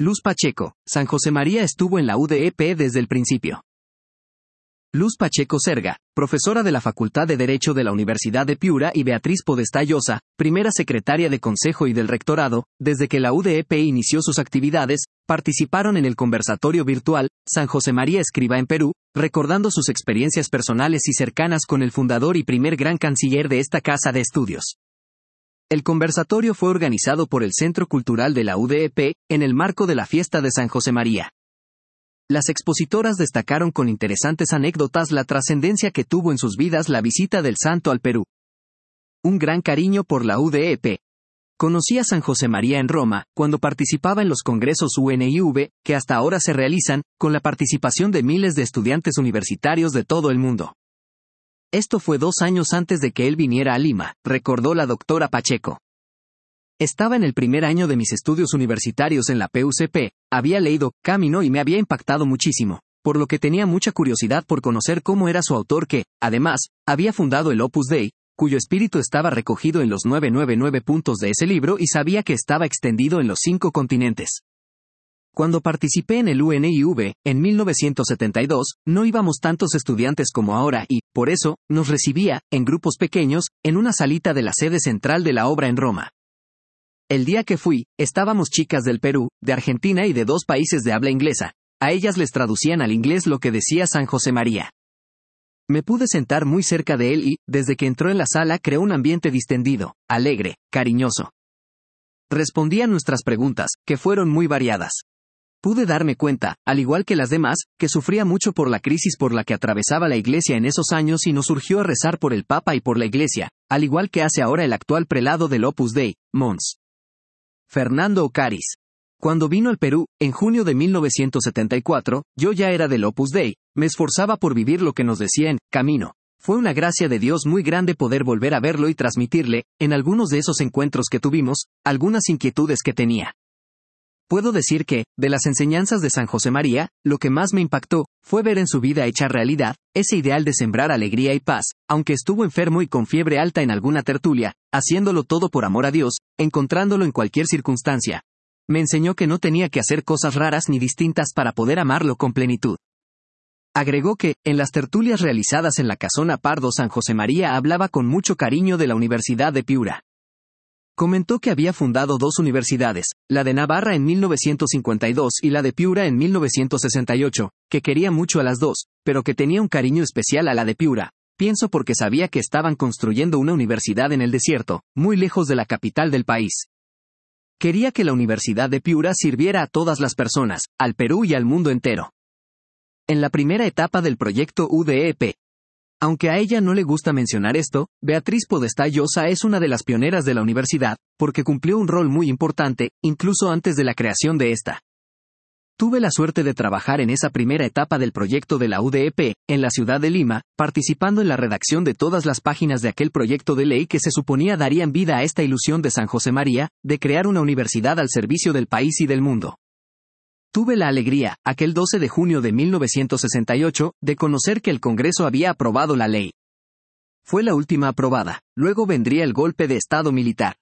Luz Pacheco, San José María estuvo en la UDEP desde el principio. Luz Pacheco Serga, profesora de la Facultad de Derecho de la Universidad de Piura, y Beatriz Podestá Llosa, primera secretaria de Consejo y del Rectorado, desde que la UDEP inició sus actividades, participaron en el conversatorio virtual San José María Escriba en Perú, recordando sus experiencias personales y cercanas con el fundador y primer gran canciller de esta casa de estudios. El conversatorio fue organizado por el Centro Cultural de la UDEP, en el marco de la fiesta de San José María. Las expositoras destacaron con interesantes anécdotas la trascendencia que tuvo en sus vidas la visita del santo al Perú. Un gran cariño por la UDEP. Conocí a San José María en Roma, cuando participaba en los congresos UNIV, que hasta ahora se realizan, con la participación de miles de estudiantes universitarios de todo el mundo. Esto fue 2 años antes de que él viniera a Lima, recordó la doctora Pacheco. Estaba en el primer año de mis estudios universitarios en la PUCP, había leído Camino y me había impactado muchísimo, por lo que tenía mucha curiosidad por conocer cómo era su autor que, además, había fundado el Opus Dei, cuyo espíritu estaba recogido en los 999 puntos de ese libro y sabía que estaba extendido en los 5 continentes. Cuando participé en el UNIV, en 1972, no íbamos tantos estudiantes como ahora y, por eso, nos recibía, en grupos pequeños, en una salita de la sede central de la obra en Roma. El día que fui, estábamos chicas del Perú, de Argentina y de 2 países de habla inglesa. A ellas les traducían al inglés lo que decía San José María. Me pude sentar muy cerca de él y, desde que entró en la sala, creó un ambiente distendido, alegre, cariñoso. Respondía a nuestras preguntas, que fueron muy variadas. Pude darme cuenta, al igual que las demás, que sufría mucho por la crisis por la que atravesaba la Iglesia en esos años y nos urgió a rezar por el Papa y por la Iglesia, al igual que hace ahora el actual prelado del Opus Dei, Mons. Fernando Ocaris. Cuando vino al Perú, en junio de 1974, yo ya era del Opus Dei, me esforzaba por vivir lo que nos decía en Camino. Fue una gracia de Dios muy grande poder volver a verlo y transmitirle, en algunos de esos encuentros que tuvimos, algunas inquietudes que tenía. Puedo decir que, de las enseñanzas de San José María, lo que más me impactó, fue ver en su vida hecha realidad, ese ideal de sembrar alegría y paz, aunque estuvo enfermo y con fiebre alta en alguna tertulia, haciéndolo todo por amor a Dios, encontrándolo en cualquier circunstancia. Me enseñó que no tenía que hacer cosas raras ni distintas para poder amarlo con plenitud. Agregó que, en las tertulias realizadas en la Casona Pardo, San José María hablaba con mucho cariño de la Universidad de Piura. Comentó que había fundado 2 universidades, la de Navarra en 1952 y la de Piura en 1968, que quería mucho a las 2, pero que tenía un cariño especial a la de Piura. Pienso porque sabía que estaban construyendo una universidad en el desierto, muy lejos de la capital del país. Quería que la Universidad de Piura sirviera a todas las personas, al Perú y al mundo entero. En la primera etapa del proyecto UDEP. Aunque a ella no le gusta mencionar esto, Beatriz Podestá Llosa es una de las pioneras de la universidad, porque cumplió un rol muy importante, incluso antes de la creación de esta. Tuve la suerte de trabajar en esa primera etapa del proyecto de la UDEP, en la ciudad de Lima, participando en la redacción de todas las páginas de aquel proyecto de ley que se suponía darían vida a esta ilusión de San José María, de crear una universidad al servicio del país y del mundo. Tuve la alegría, aquel 12 de junio de 1968, de conocer que el Congreso había aprobado la ley. Fue la última aprobada, luego vendría el golpe de Estado militar.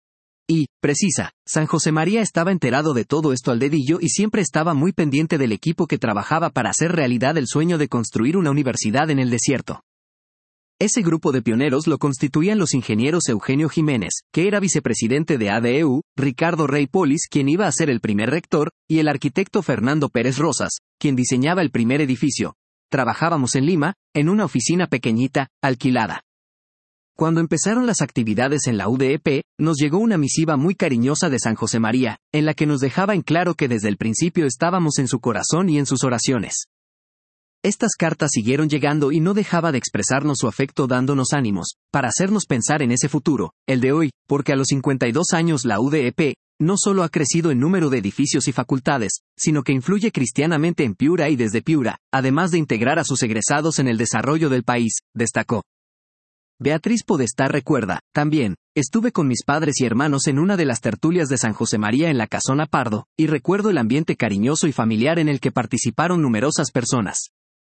Y, precisa, San José María estaba enterado de todo esto al dedillo y siempre estaba muy pendiente del equipo que trabajaba para hacer realidad el sueño de construir una universidad en el desierto. Ese grupo de pioneros lo constituían los ingenieros Eugenio Jiménez, que era vicepresidente de ADEU, Ricardo Rey Polis, quien iba a ser el primer rector, y el arquitecto Fernando Pérez Rosas, quien diseñaba el primer edificio. Trabajábamos en Lima, en una oficina pequeñita, alquilada. Cuando empezaron las actividades en la UDEP, nos llegó una misiva muy cariñosa de San José María, en la que nos dejaba en claro que desde el principio estábamos en su corazón y en sus oraciones. Estas cartas siguieron llegando y no dejaba de expresarnos su afecto dándonos ánimos, para hacernos pensar en ese futuro, el de hoy, porque a los 52 años la UDEP, no solo ha crecido en número de edificios y facultades, sino que influye cristianamente en Piura y desde Piura, además de integrar a sus egresados en el desarrollo del país, destacó. Beatriz Podestá recuerda, también, estuve con mis padres y hermanos en una de las tertulias de San José María en la Casona Pardo, y recuerdo el ambiente cariñoso y familiar en el que participaron numerosas personas.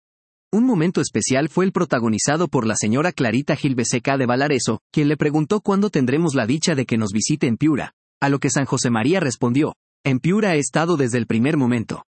Un momento especial fue el protagonizado por la señora Clarita Gil Beseca de Valareso, quien le preguntó cuándo tendremos la dicha de que nos visite en Piura, a lo que San José María respondió, En Piura he estado desde el primer momento.